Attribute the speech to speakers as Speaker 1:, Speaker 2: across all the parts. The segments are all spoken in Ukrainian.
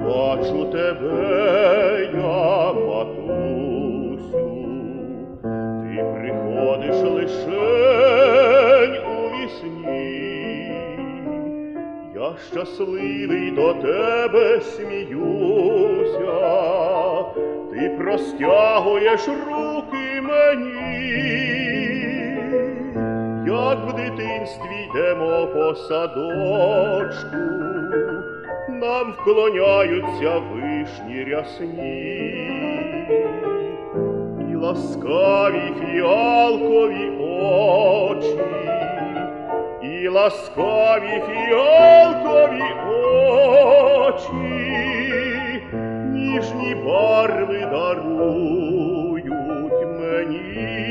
Speaker 1: Бачу тебе, я, матусю, ти приходиш лишень у вісні. Я щасливий до тебе сміюся, ти простягуєш руки мені. Як в дитинстві йдемо по садочку, нам вклоняються вишні рясні, і ласкаві фіалкові очі, і ласкаві фіалкові очі, ніжні барви дарують мені.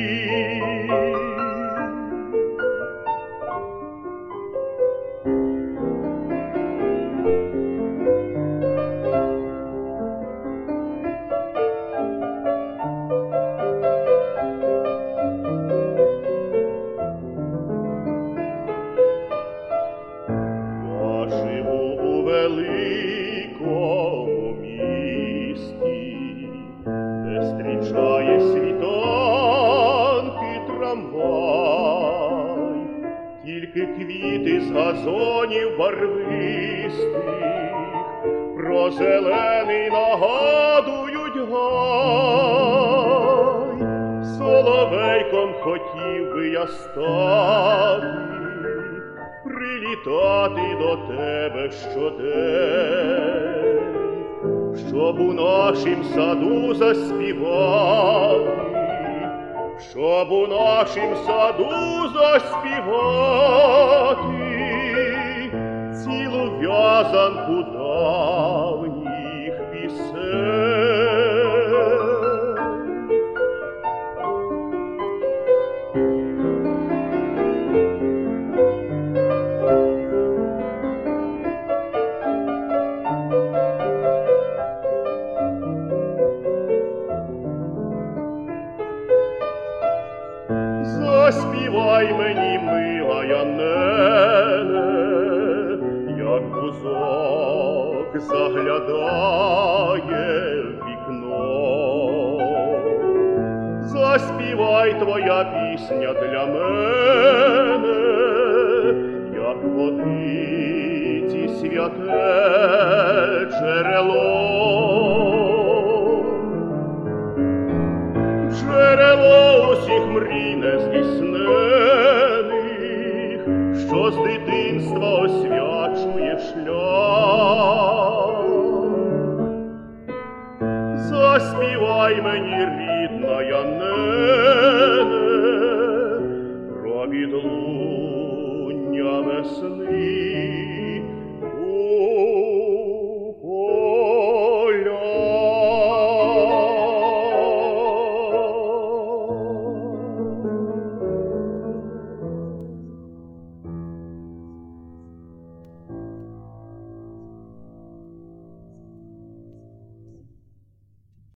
Speaker 1: Великому місті, де зустрічає світанки трамвай, тільки квіти з газонів барвистих про зелений нагадують гай. Соловейком хотів би я стати, прилітати до тебе щодень, щоб у нашім саду заспівати, щоб у нашім саду заспівати цілу в'язанку давніх пісень. Заспівай мені, милая нене, як бузок заглядає в вікно. Заспівай, твоя пісня для мене, як водиці святе джерело. Джерело усіх мрій нездійснених, що з дитинства освячує шлях. Заспівай мені, рідна нене,